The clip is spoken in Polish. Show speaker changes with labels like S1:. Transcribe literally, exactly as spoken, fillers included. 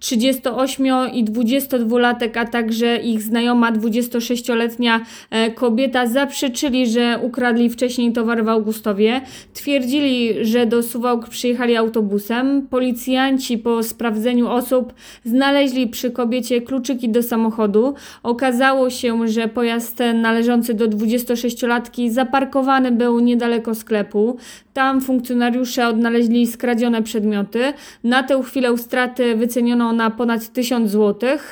S1: trzydziestoośmiu- i dwudziestodwulatek, a także ich znajoma dwudziestosześcioletnia kobieta zaprzeczyli, że ukradli wcześniej towar w Augustowie. Twierdzili, że do Suwałk przyjechali autobusem. Policjanci po sprawdzeniu osób znaleźli przy kobiecie kluczyki do samochodu. Okazało się, że pojazd należący do dwudziestosześciolatki zaparkowany był niedaleko sklepu. Tam funkcjonariusze odnaleźli skradzione przedmioty. Na tę chwilę straty wyceniono na ponad tysiąc złotych.